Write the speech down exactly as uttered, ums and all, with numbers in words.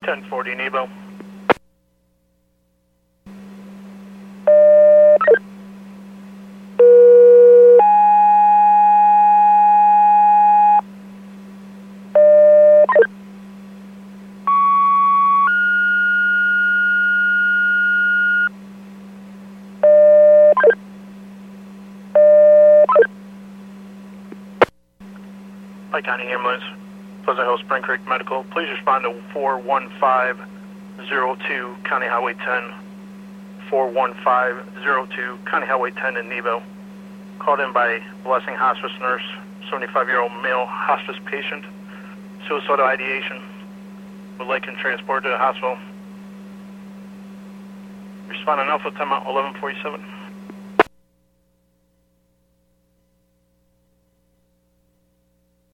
ten forty Nebo. Pike County Ambulance, Pleasant Hill Spring Creek Medical. Please respond to four one five zero two County Highway ten. four one five zero two County Highway ten in Nebo. Called in by Blessing Hospice Nurse, seventy-five-year-old male hospice patient. Suicidal ideation. Would like him transported to the hospital. Respond on Alpha, time out eleven forty-seven.